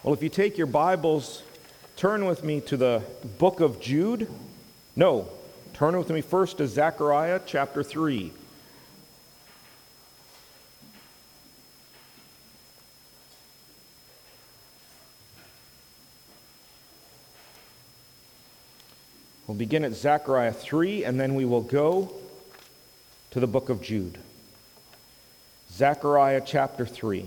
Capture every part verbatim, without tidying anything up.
Well, if you take your Bibles, turn with me to the book of Jude. No, turn with me first to Zechariah chapter three. We'll begin at Zechariah three, and then we will go to the book of Jude. Zechariah chapter three.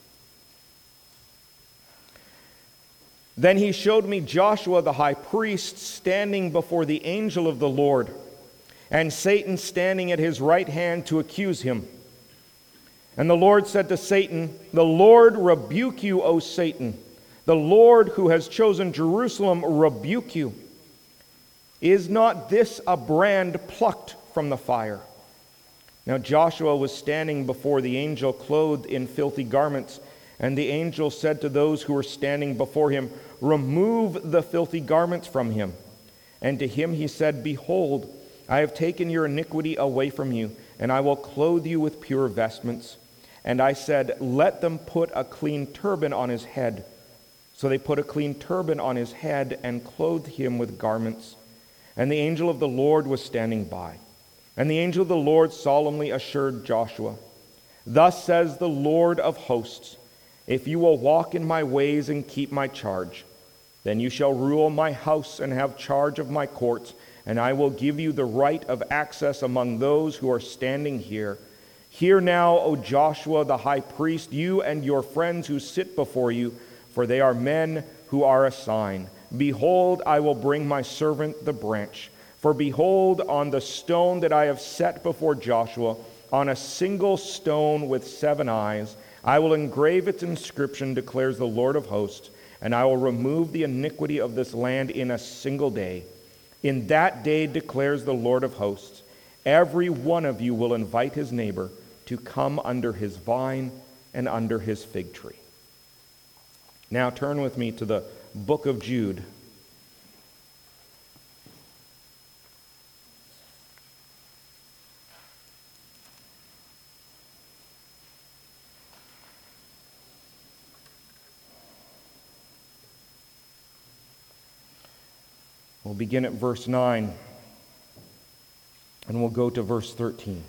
Then he showed me Joshua the high priest standing before the angel of the Lord, and Satan standing at his right hand to accuse him. And the Lord said to Satan, "The Lord rebuke you, O Satan. The Lord who has chosen Jerusalem rebuke you. Is not this a brand plucked from the fire?" Now Joshua was standing before the angel clothed in filthy garments, and the angel said to those who were standing before him, "Remove the filthy garments from him." And to him he said, "Behold, I have taken your iniquity away from you, and I will clothe you with pure vestments." And I said, "Let them put a clean turban on his head." So they put a clean turban on his head and clothed him with garments. And the angel of the Lord was standing by. And the angel of the Lord solemnly assured Joshua, "Thus says the Lord of hosts, if you will walk in my ways and keep my charge, then you shall rule my house and have charge of my courts, and I will give you the right of access among those who are standing here. Hear now, O Joshua the high priest, you and your friends who sit before you, for they are men who are a sign. Behold, I will bring my servant the branch. For behold, on the stone that I have set before Joshua, on a single stone with seven eyes, I will engrave its inscription, declares the Lord of hosts, and I will remove the iniquity of this land in a single day. In that day, declares the Lord of hosts, every one of you will invite his neighbor to come under his vine and under his fig tree." Now turn with me to the book of Jude. We'll begin at verse nine, and we'll go to verse thirteen.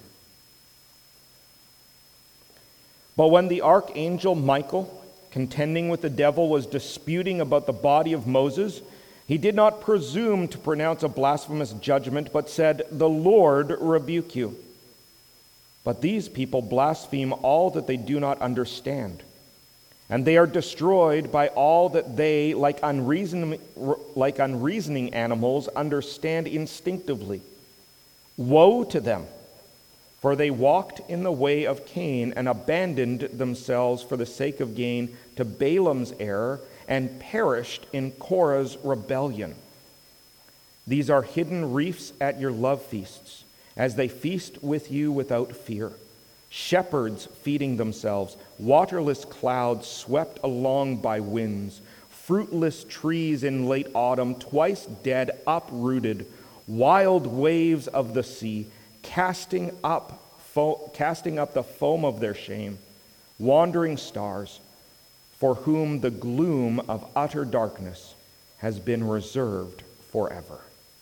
"But when the archangel Michael, contending with the devil, was disputing about the body of Moses, he did not presume to pronounce a blasphemous judgment, but said, 'The Lord rebuke you.' But these people blaspheme all that they do not understand, and they are destroyed by all that they, like unreasoning, like unreasoning animals, understand instinctively. Woe to them! For they walked in the way of Cain and abandoned themselves for the sake of gain to Balaam's error and perished in Korah's rebellion. These are hidden reefs at your love feasts, as they feast with you without fear. Shepherds feeding themselves, waterless clouds swept along by winds, fruitless trees in late autumn, twice dead, uprooted, wild waves of the sea, casting up, fo- casting up the foam of their shame, wandering stars, for whom the gloom of utter darkness has been reserved forever."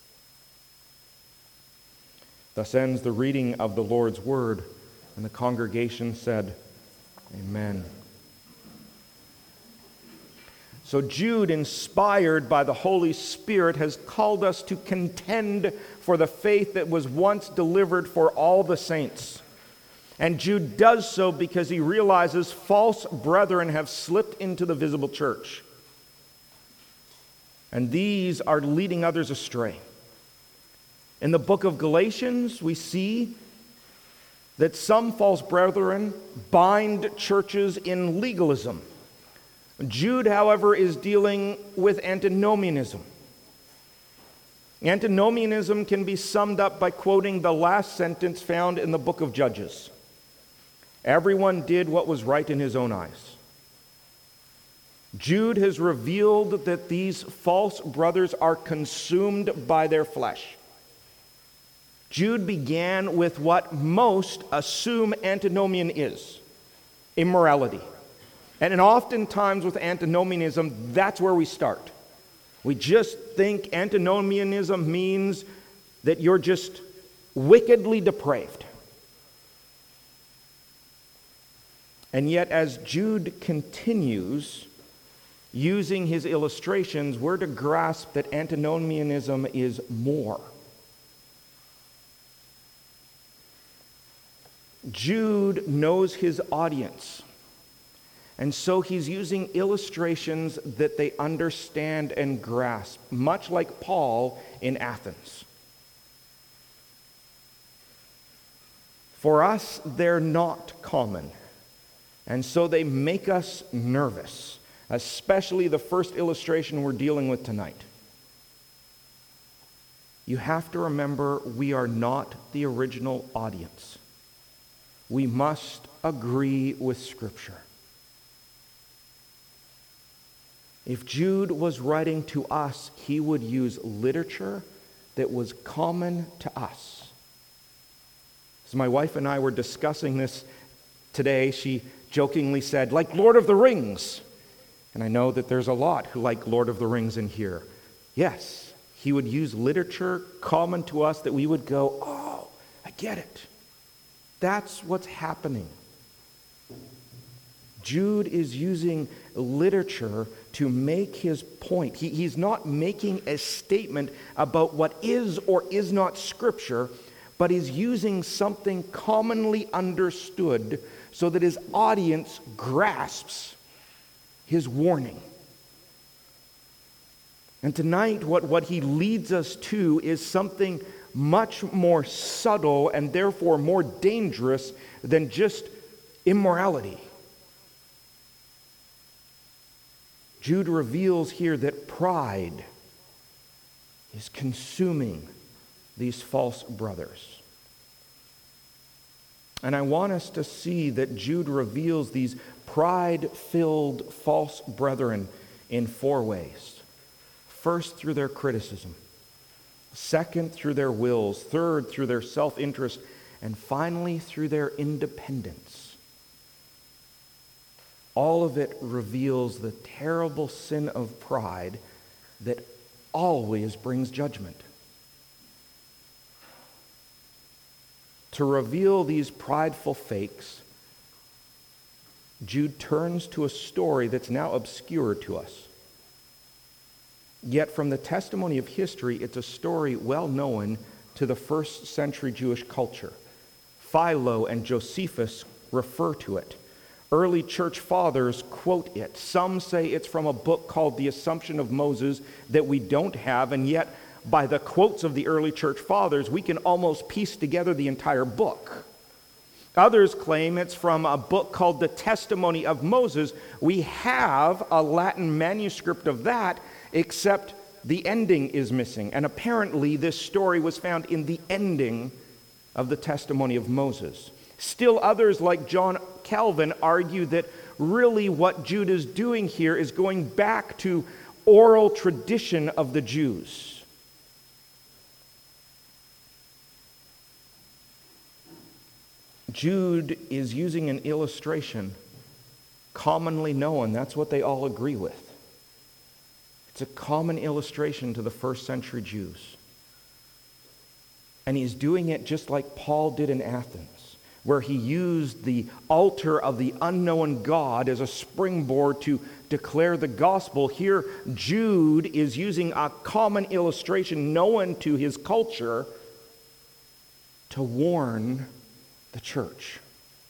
Thus ends the reading of the Lord's word, and the congregation said, "Amen." So Jude, inspired by the Holy Spirit, has called us to contend for the faith that was once delivered for all the saints. And Jude does so because he realizes false brethren have slipped into the visible church. And these are leading others astray. In the book of Galatians, we see that some false brethren bind churches in legalism. Jude, however, is dealing with antinomianism. Antinomianism can be summed up by quoting the last sentence found in the book of Judges. Everyone did what was right in his own eyes. Jude has revealed that these false brothers are consumed by their flesh. Jude began with what most assume antinomian is: immorality. And, and oftentimes with antinomianism, that's where we start. We just think antinomianism means that you're just wickedly depraved. And yet, as Jude continues using his illustrations, we're to grasp that antinomianism is more. Jude knows his audience, and so he's using illustrations that they understand and grasp, much like Paul in Athens. For us, they're not common, and so they make us nervous, especially the first illustration we're dealing with tonight. You have to remember, we are not the original audience. We must agree with Scripture. If Jude was writing to us, he would use literature that was common to us. As my wife and I were discussing this today, she jokingly said, like Lord of the Rings. And I know that there's a lot who like Lord of the Rings in here. Yes, he would use literature common to us that we would go, oh, I get it. That's what's happening. Jude is using literature to make his point. He, he's not making a statement about what is or is not Scripture, but he's using something commonly understood so that his audience grasps his warning. And tonight, what, what he leads us to is something much more subtle and therefore more dangerous than just immorality. Jude reveals here that pride is consuming these false brothers. And I want us to see that Jude reveals these pride-filled false brethren in four ways. First, through their criticism. Second, through their wills. Third, through their self-interest. And finally, through their independence. All of it reveals the terrible sin of pride that always brings judgment. To reveal these prideful fakes, Jude turns to a story that's now obscure to us. Yet from the testimony of history, it's a story well known to the first century Jewish culture. Philo and Josephus refer to it. Early church fathers quote it. Some say it's from a book called The Assumption of Moses that we don't have, and yet by the quotes of the early church fathers, we can almost piece together the entire book. Others claim it's from a book called The Testimony of Moses. We have a Latin manuscript of that, except the ending is missing. And apparently this story was found in the ending of the Testimony of Moses. Still others, like John Calvin, argue that really what Jude is doing here is going back to oral tradition of the Jews. Jude is using an illustration commonly known. That's what they all agree with. It's a common illustration to the first century Jews. And he's doing it just like Paul did in Athens, where he used the altar of the unknown God as a springboard to declare the gospel. Here, Jude is using a common illustration known to his culture to warn the church.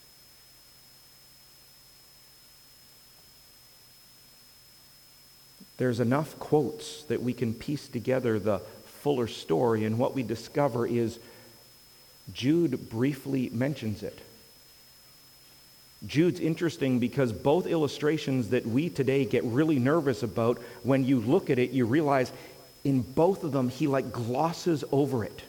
There's enough quotes that we can piece together the fuller story, and what we discover is Jude briefly mentions it. Jude's interesting because both illustrations that we today get really nervous about, when you look at it, you realize in both of them he like glosses over it.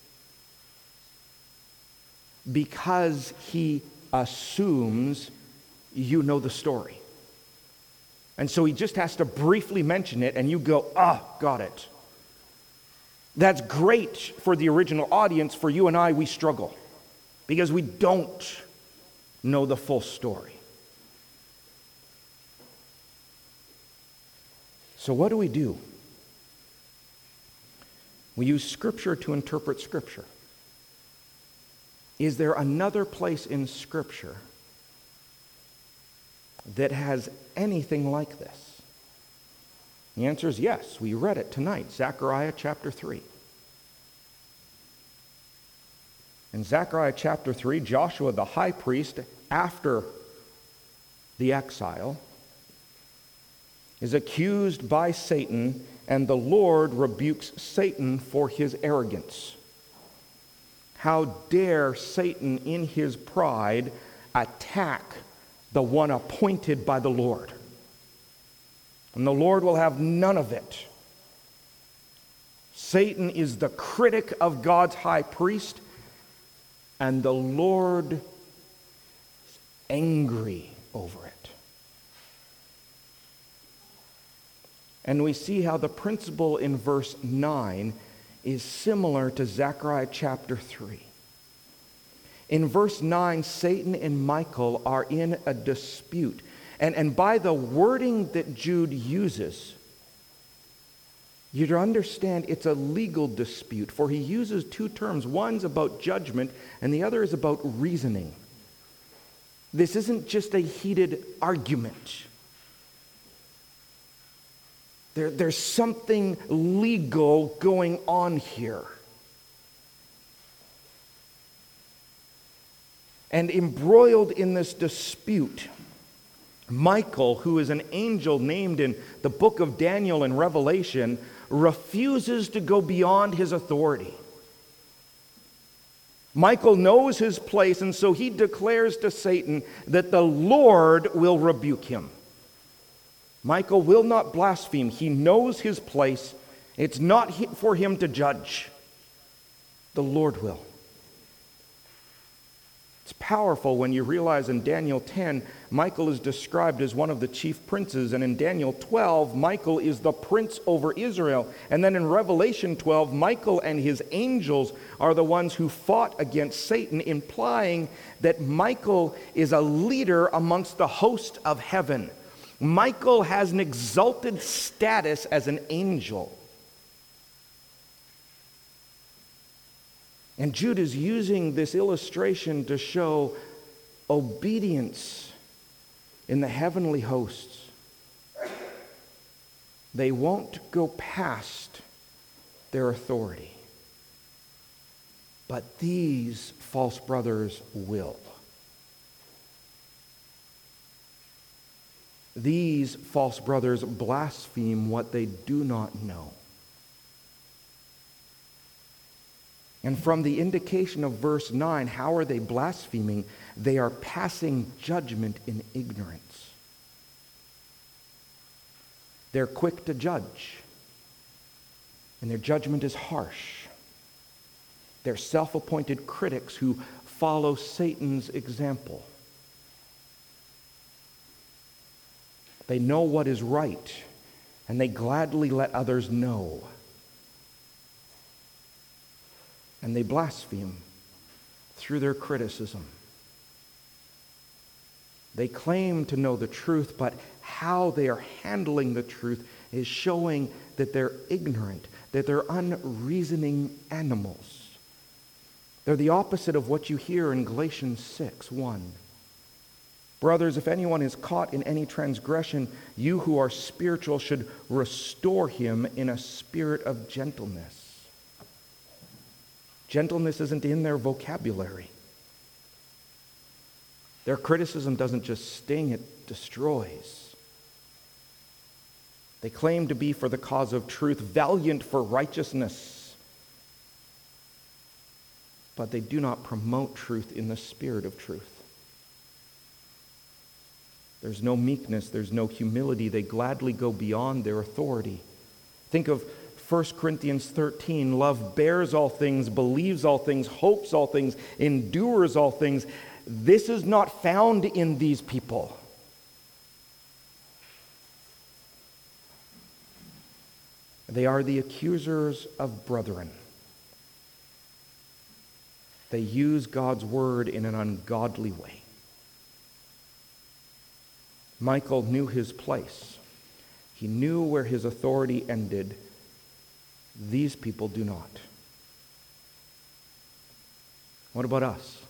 Because he assumes you know the story. And so he just has to briefly mention it, and you go, ah, got it. That's great for the original audience. For you and I, we struggle because we don't know the full story. So what do we do? We use Scripture to interpret Scripture. Is there another place in Scripture that has anything like this? The answer is yes. We read it tonight, Zechariah chapter three. In Zechariah chapter three, Joshua the high priest, after the exile, is accused by Satan, and the Lord rebukes Satan for his arrogance. How dare Satan in his pride attack the one appointed by the Lord? And the Lord will have none of it. Satan is the critic of God's high priest, and the Lord is angry over it. And we see how the principle in verse nine is similar to Zechariah chapter three. In verse nine, Satan and Michael are in a dispute. And, and by the wording that Jude uses, you understand it's a legal dispute, for he uses two terms. One's about judgment, and the other is about reasoning. This isn't just a heated argument. There, there's something legal going on here. And embroiled in this dispute, Michael, who is an angel named in the book of Daniel and Revelation, refuses to go beyond his authority. Michael knows his place, and so he declares to Satan that the Lord will rebuke him. Michael will not blaspheme. He knows his place. It's not for him to judge. The Lord will. It's powerful when you realize in Daniel ten, Michael is described as one of the chief princes, and in Daniel twelve, Michael is the prince over Israel. And then in Revelation twelve, Michael and his angels are the ones who fought against Satan, implying that Michael is a leader amongst the host of heaven. Michael has an exalted status as an angel. And Jude is using this illustration to show obedience in the heavenly hosts. They won't go past their authority. But these false brothers will. These false brothers blaspheme what they do not know. And from the indication of verse nine, how are they blaspheming? They are passing judgment in ignorance. They're quick to judge, and their judgment is harsh. They're self-appointed critics who follow Satan's example. They know what is right, and they gladly let others know. And they blaspheme through their criticism. They claim to know the truth, but how they are handling the truth is showing that they're ignorant, that they're unreasoning animals. They're the opposite of what you hear in Galatians six one. Brothers, if anyone is caught in any transgression, you who are spiritual should restore him in a spirit of gentleness. Gentleness isn't in their vocabulary. Their criticism doesn't just sting, it destroys. They claim to be for the cause of truth, valiant for righteousness, but they do not promote truth in the spirit of truth. There's no meekness, there's no humility. They gladly go beyond their authority. Think of First Corinthians thirteen, love bears all things, believes all things, hopes all things, endures all things. This is not found in these people. They are the accusers of brethren. They use God's word in an ungodly way. Michael knew his place. He knew where his authority ended. These people do not. What about us?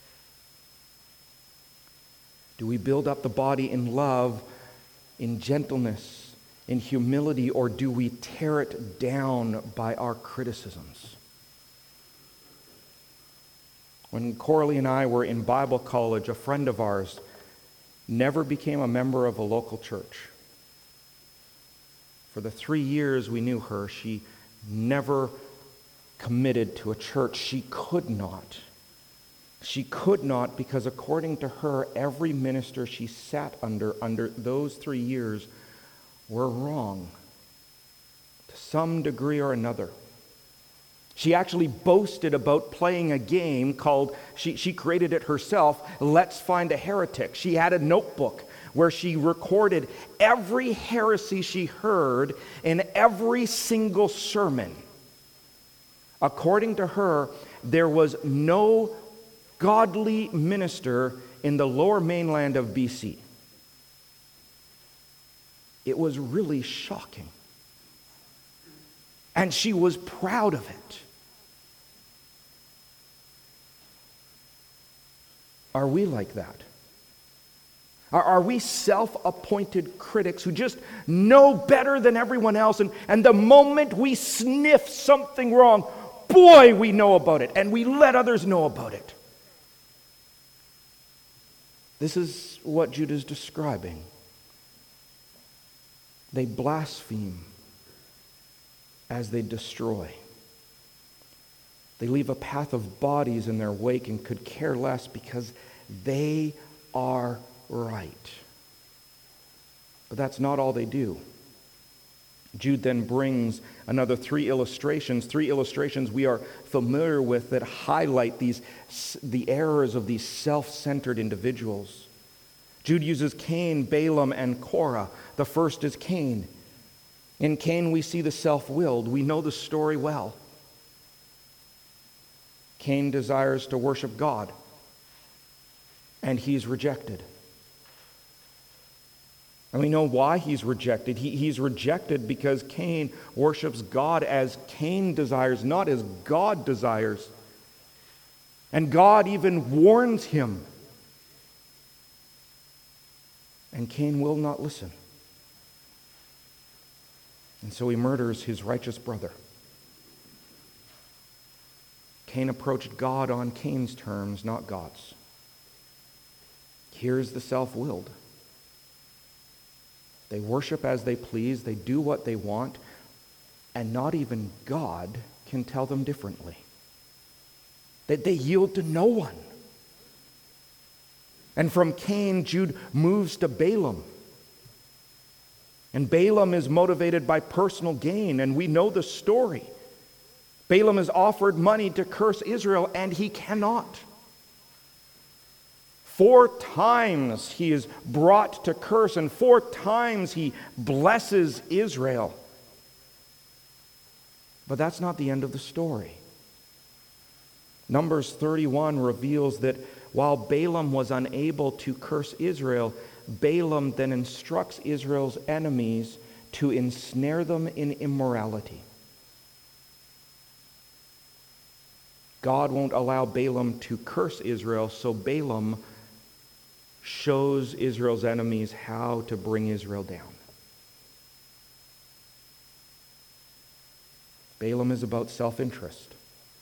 Do we build up the body in love, in gentleness, in humility, or do we tear it down by our criticisms? When Coralie and I were in Bible college, a friend of ours never became a member of a local church. For the three years we knew her, she never committed to a church. She could not. She could not because according to her, every minister she sat under, under those three years were wrong to some degree or another. She actually boasted about playing a game called, she, she created it herself, Let's Find a Heretic. She had a notebook where she recorded every heresy she heard in every single sermon. According to her, there was no godly minister in the lower mainland of B C. It was really shocking. And she was proud of it. Are we like that? Are, are we self-appointed critics who just know better than everyone else, and, and the moment we sniff something wrong, boy, we know about it, and we let others know about it? This is what Jude is describing. They blaspheme as they destroy. They leave a path of bodies in their wake and could care less because they are right. But that's not all they do. Jude then brings another three illustrations, three illustrations we are familiar with that highlight these the errors of these self-centered individuals. Jude uses Cain, Balaam, and Korah. The first is Cain. In Cain we see the self-willed. We know the story well. Cain desires to worship God, and he's rejected. And we know why he's rejected. He, he's rejected because Cain worships God as Cain desires, not as God desires. And God even warns him. And Cain will not listen. And so he murders his righteous brother. Cain approached God on Cain's terms, not God's. Here's the self-willed. They worship as they please, they do what they want, and not even God can tell them differently. That they yield to no one. And from Cain, Jude moves to Balaam. And Balaam is motivated by personal gain, and we know the story. Balaam is offered money to curse Israel, and he cannot. Four times he is brought to curse, and four times he blesses Israel. But that's not the end of the story. Numbers thirty-one reveals that while Balaam was unable to curse Israel, Balaam then instructs Israel's enemies to ensnare them in immorality. God won't allow Balaam to curse Israel, so Balaam shows Israel's enemies how to bring Israel down. Balaam is about self-interest.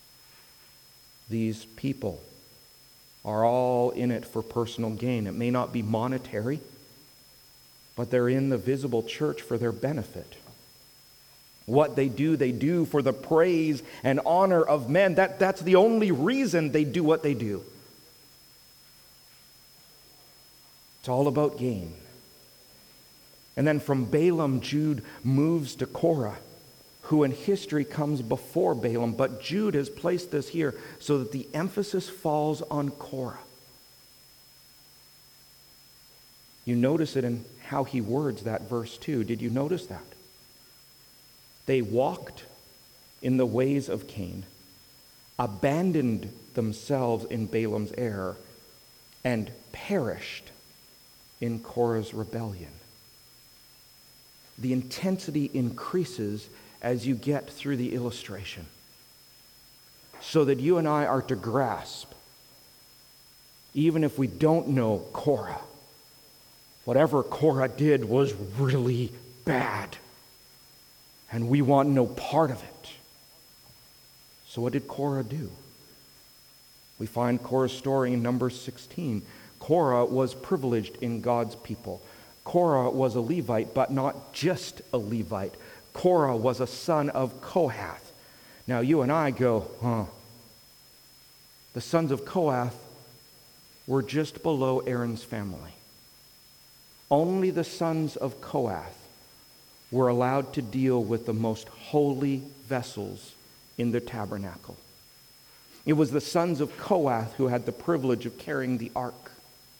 These people are all in it for personal gain. It may not be monetary, but they're in the visible church for their benefit. What they do, they do for the praise and honor of men. That, that's the only reason they do what they do. It's all about gain. And then from Balaam, Jude moves to Korah, who in history comes before Balaam. But Jude has placed this here so that the emphasis falls on Korah. You notice it in how he words that verse too. Did you notice that? They walked in the ways of Cain, abandoned themselves in Balaam's error, and perished in Korah's rebellion. the intensity increases as you get through the illustration, so that you and I are to grasp, even if we don't know Korah, whatever Korah did was really bad, and we want no part of it. So what did Korah do? We find Korah's story in Numbers sixteen. Korah was privileged in God's people. Korah was a Levite, but not just a Levite. Korah was a son of Kohath. Now you and I go, huh? The sons of Kohath were just below Aaron's family. Only the sons of Kohath were allowed to deal with the most holy vessels in the tabernacle. It was the sons of Kohath who had the privilege of carrying the ark.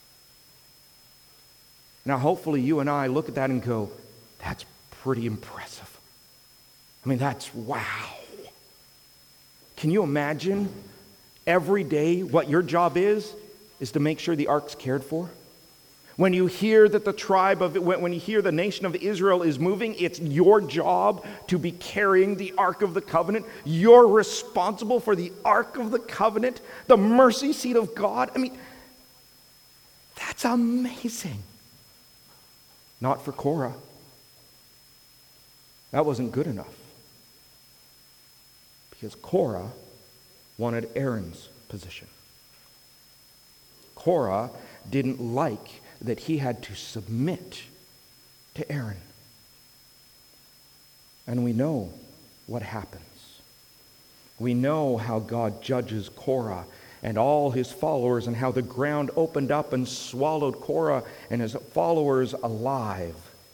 Now, hopefully you and I look at that and go, that's pretty impressive. I mean, that's wow. Can you imagine every day what your job is, is to make sure the ark's cared for? When you hear that the tribe of, when you hear the nation of Israel is moving, it's your job to be carrying the Ark of the Covenant. You're responsible for the Ark of the Covenant, the mercy seat of God. I mean, that's amazing. Not for Korah. That wasn't good enough. Because Korah wanted Aaron's position. Korah didn't like that he had to submit to Aaron. And we know what happens. We know how God judges Korah and all his followers, and how the ground opened up and swallowed Korah and his followers alive.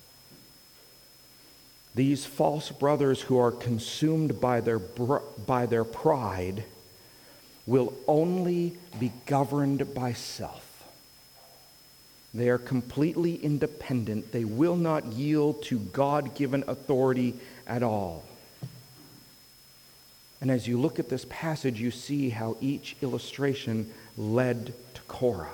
These false brothers who are consumed by their, br- by their pride will only be governed by self. They are completely independent. They will not yield to God-given authority at all. And as you look at this passage, you see how each illustration led to Korah.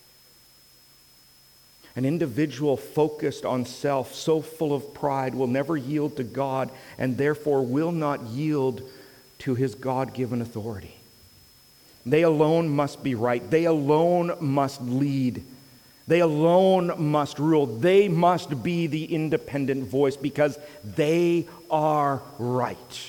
An individual focused on self, so full of pride, will never yield to God, and therefore will not yield to his God-given authority. They alone must be right. They alone must lead. They alone must rule. They must be the independent voice because they are right.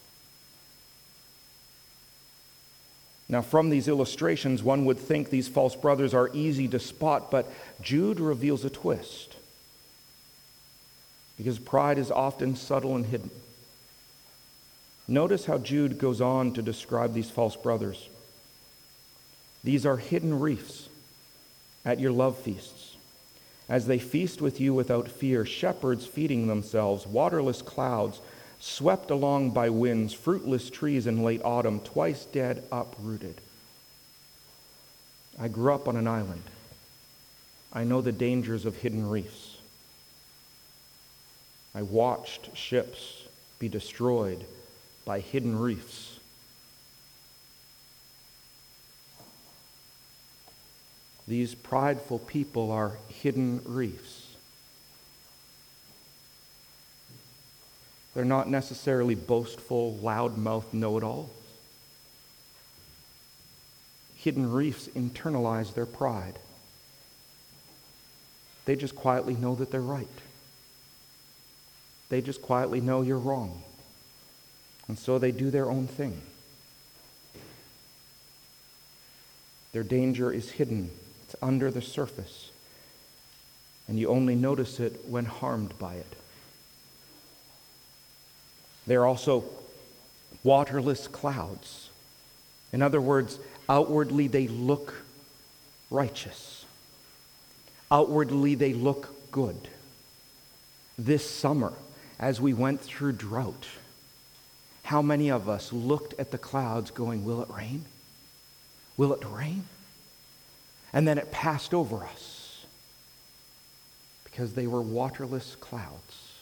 Now, from these illustrations, one would think these false brothers are easy to spot, but Jude reveals a twist. Because pride is often subtle and hidden. Notice how Jude goes on to describe these false brothers. These are hidden reefs at your love feasts, as they feast with you without fear, shepherds feeding themselves, waterless clouds, swept along by winds, fruitless trees in late autumn, twice dead, uprooted. I grew up on an island. I know the dangers of hidden reefs. I watched ships be destroyed by hidden reefs. These prideful people are hidden reefs. They're not necessarily boastful, loud-mouthed know-it-alls. Hidden reefs internalize their pride. They just quietly know that they're right. They just quietly know you're wrong. And so they do their own thing. Their danger is hidden. It's under the surface. And you only notice it when harmed by it. They're also waterless clouds. In other words, outwardly they look righteous. Outwardly they look good. This summer, as we went through drought, how many of us looked at the clouds going, will it rain? Will it rain? And then it passed over us because they were waterless clouds.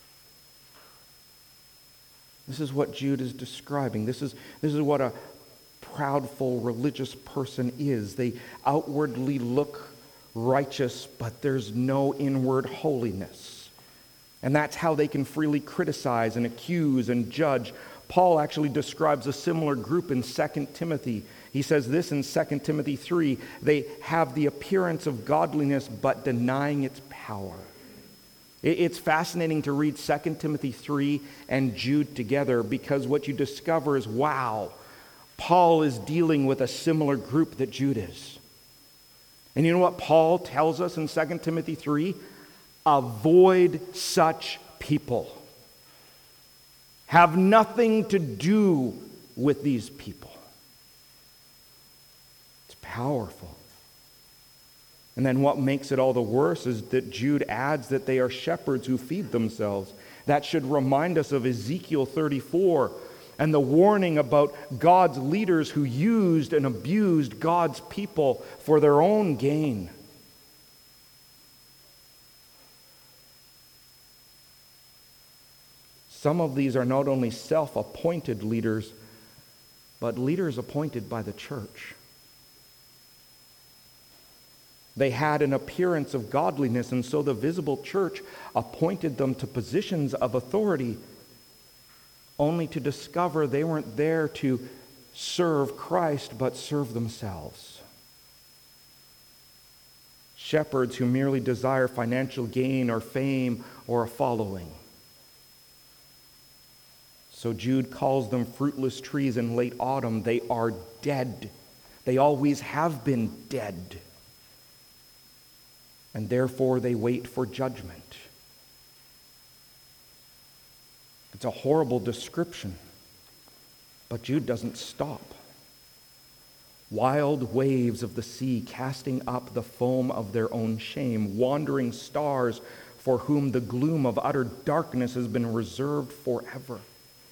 This is what Jude is describing. This is, this is what a proudful religious person is. They outwardly look righteous, but there's no inward holiness. And that's how they can freely criticize and accuse and judge. Paul actually describes a similar group in Second Timothy. He says this in Second Timothy three, they have the appearance of godliness but denying its power. It's fascinating to read Second Timothy three and Jude together, because what you discover is, wow, Paul is dealing with a similar group that Jude is. And you know what Paul tells us in Second Timothy three? Avoid such people. Have nothing to do with these people. It's powerful. And then what makes it all the worse is that Jude adds that they are shepherds who feed themselves. That should remind us of Ezekiel thirty-four and the warning about God's leaders who used and abused God's people for their own gain. Some of these are not only self-appointed leaders, but leaders appointed by the church. They had an appearance of godliness, and so the visible church appointed them to positions of authority, only to discover they weren't there to serve Christ, but serve themselves. Shepherds who merely desire financial gain or fame or a following. So Jude calls them fruitless trees in late autumn. They are dead. They always have been dead. And therefore they wait for judgment. It's a horrible description, but Jude doesn't stop. Wild waves of the sea casting up the foam of their own shame, wandering stars for whom the gloom of utter darkness has been reserved forever.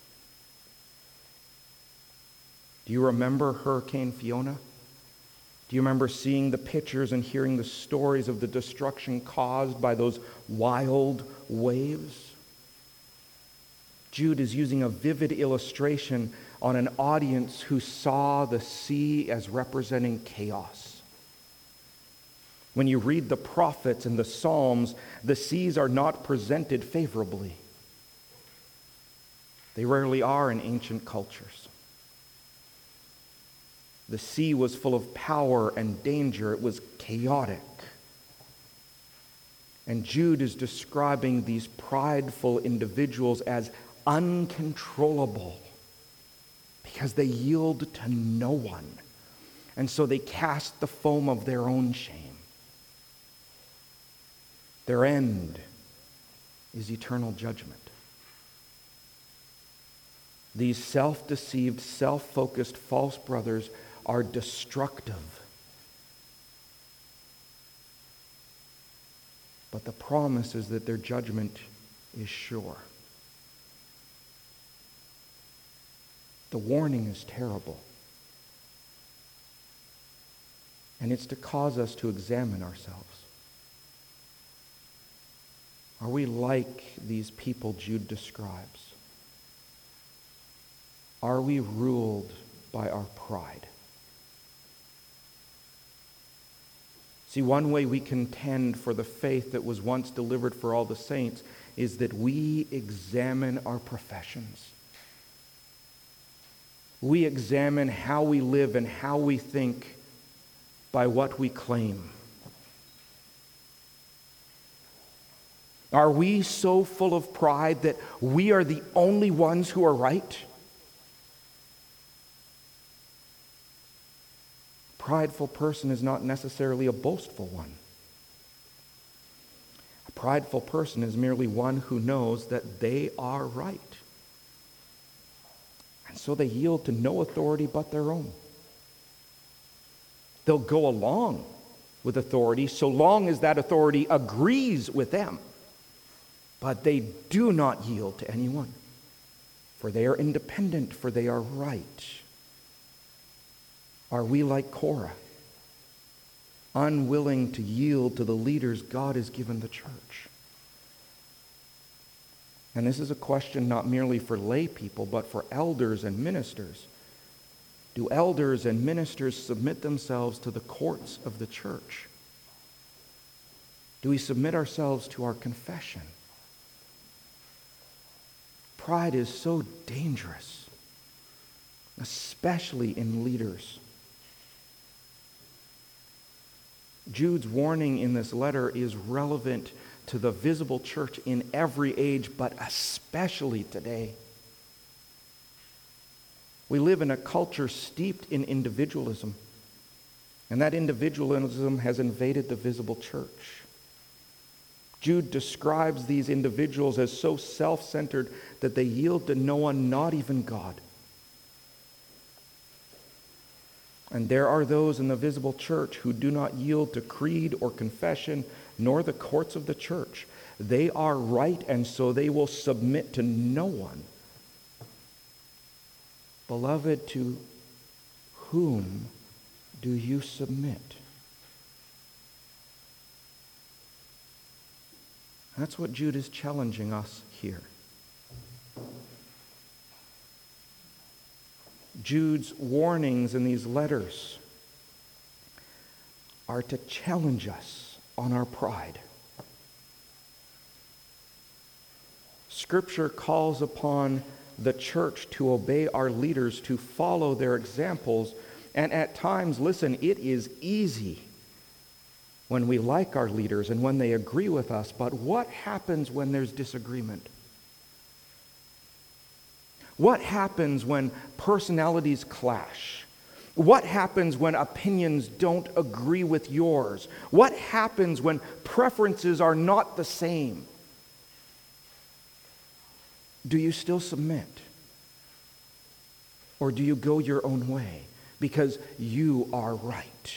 Do you remember Hurricane Fiona? Do you remember seeing the pictures and hearing the stories of the destruction caused by those wild waves? Jude is using a vivid illustration on an audience who saw the sea as representing chaos. When you read the prophets and the Psalms, the seas are not presented favorably. They rarely are in ancient cultures. The sea was full of power and danger. It was chaotic. And Jude is describing these prideful individuals as uncontrollable because they yield to no one. And so they cast the foam of their own shame. Their end is eternal judgment. These self-deceived, self-focused false brothers are destructive. But the promise is that their judgment is sure. The warning is terrible. And it's to cause us to examine ourselves. Are we like these people Jude describes? Are we ruled by our pride? See, one way we contend for the faith that was once delivered for all the saints is that we examine our professions. We examine how we live and how we think by what we claim. Are we so full of pride that we are the only ones who are right? A prideful person is not necessarily a boastful one. A prideful person is merely one who knows that they are right. And so they yield to no authority but their own. They'll go along with authority so long as that authority agrees with them. But they do not yield to anyone, for they are independent, for they are right. Are we like Korah, unwilling to yield to the leaders God has given the church? And this is a question not merely for lay people, but for elders and ministers. Do elders and ministers submit themselves to the courts of the church? Do we submit ourselves to our confession? Pride is so dangerous, especially in leaders. Jude's warning in this letter is relevant to the visible church in every age, but especially today. We live in a culture steeped in individualism, and that individualism has invaded the visible church. Jude describes these individuals as so self-centered that they yield to no one, not even God. And there are those in the visible church who do not yield to creed or confession, nor the courts of the church. They are right, and so they will submit to no one. Beloved, to whom do you submit? That's what Jude is challenging us here. Jude's warnings in these letters are to challenge us on our pride. Scripture calls upon the church to obey our leaders, to follow their examples, and at times, listen, it is easy when we like our leaders and when they agree with us, but what happens when there's disagreement? What happens when personalities clash? What happens when opinions don't agree with yours? What happens when preferences are not the same? Do you still submit? Or do you go your own way because you are right?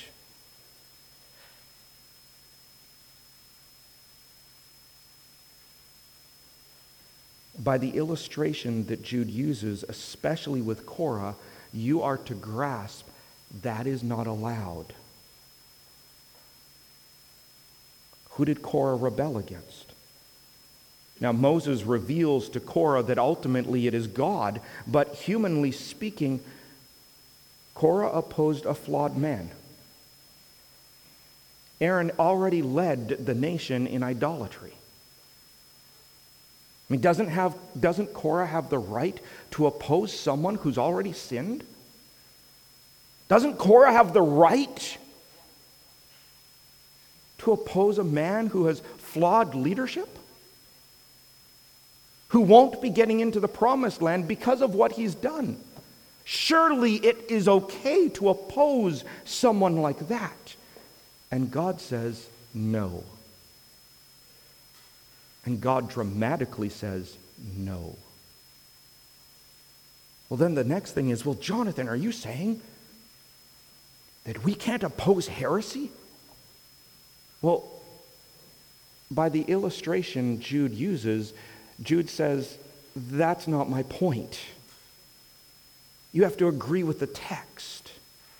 By the illustration that Jude uses, especially with Korah, you are to grasp that is not allowed. Who did Korah rebel against? Now, Moses reveals to Korah that ultimately it is God, but humanly speaking, Korah opposed a flawed man. Aaron already led the nation in idolatry. I mean, doesn't have doesn't Korah have the right to oppose someone who's already sinned? Doesn't Korah have the right to oppose a man who has flawed leadership? Who won't be getting into the promised land because of what he's done? Surely it is okay to oppose someone like that. And God says no. And God dramatically says, no. Well, then the next thing is, well, Jonathan, are you saying that we can't oppose heresy? Well, by the illustration Jude uses, Jude says, that's not my point. You have to agree with the text.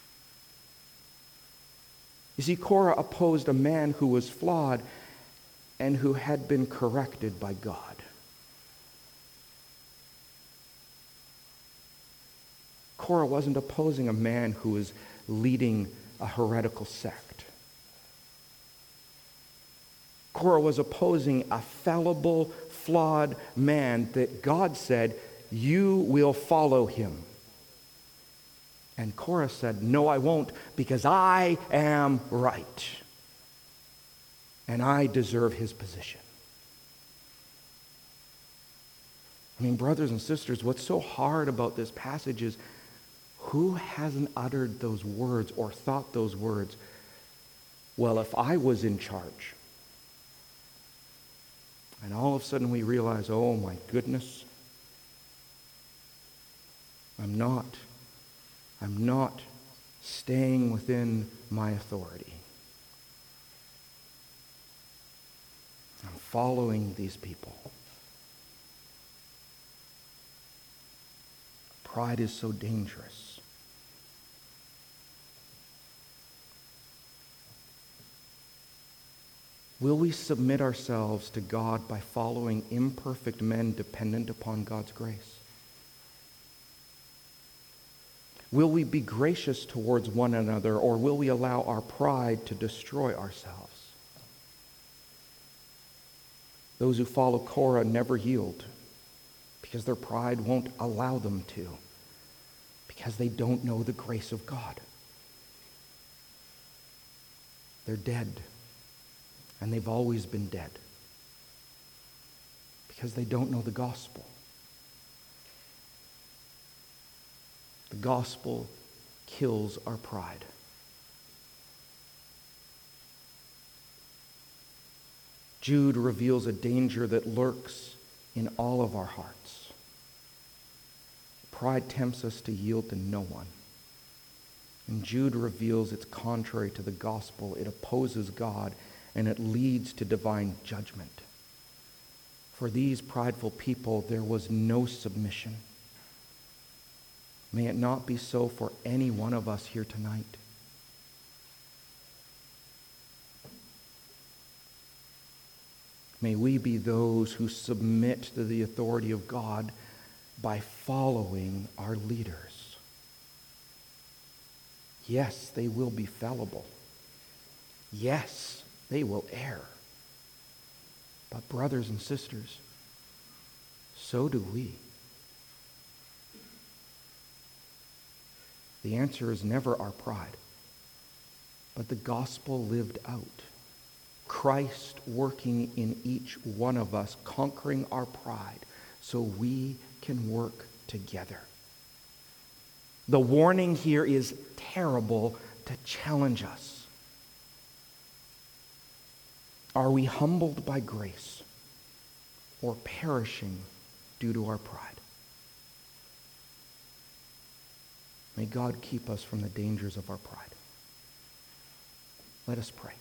You see, Korah opposed a man who was flawed and who had been corrected by God. Korah wasn't opposing a man who was leading a heretical sect. Korah was opposing a fallible, flawed man that God said, you will follow him. And Korah said, no, I won't, because I am right. And I deserve his position. I mean, brothers and sisters, what's so hard about this passage is who hasn't uttered those words or thought those words? Well, if I was in charge. And all of a sudden we realize, oh my goodness, I'm not. I'm not staying within my authority. I'm following these people. Pride is so dangerous. Will we submit ourselves to God by following imperfect men dependent upon God's grace? Will we be gracious towards one another, or will we allow our pride to destroy ourselves? Those who follow Korah never yield because their pride won't allow them to, because they don't know the grace of God. They're dead, and they've always been dead, because they don't know the gospel. The gospel kills our pride. Jude reveals a danger that lurks in all of our hearts. Pride tempts us to yield to no one. And Jude reveals it's contrary to the gospel. It opposes God, and it leads to divine judgment. For these prideful people, there was no submission. May it not be so for any one of us here tonight. May we be those who submit to the authority of God by following our leaders. Yes, they will be fallible. Yes, they will err. But brothers and sisters, so do we. The answer is never our pride, but the gospel lived out. Christ working in each one of us, conquering our pride so we can work together. The warning here is terrible to challenge us. Are we humbled by grace or perishing due to our pride? May God keep us from the dangers of our pride. Let us pray.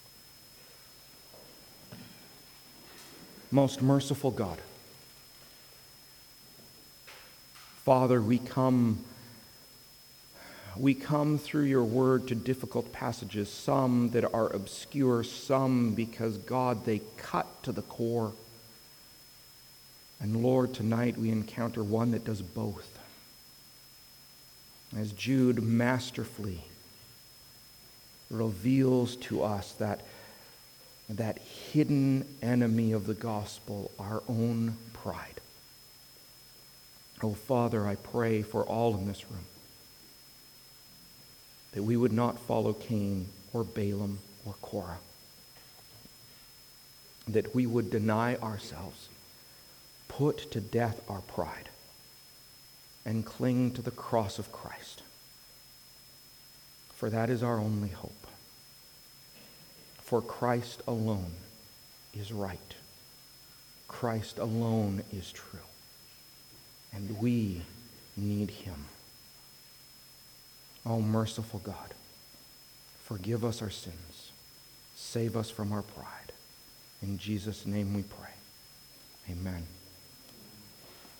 Most merciful God, Father, we come, we come through your word to difficult passages, some that are obscure, some because, God, they cut to the core. And Lord, tonight we encounter one that does both. As Jude masterfully reveals to us that that hidden enemy of the gospel, our own pride. Oh, Father, I pray for all in this room that we would not follow Cain or Balaam or Korah, that we would deny ourselves, put to death our pride, and cling to the cross of Christ. For that is our only hope. For Christ alone is right. Christ alone is true. And we need him. Oh, merciful God, forgive us our sins. Save us from our pride. In Jesus' name we pray. Amen.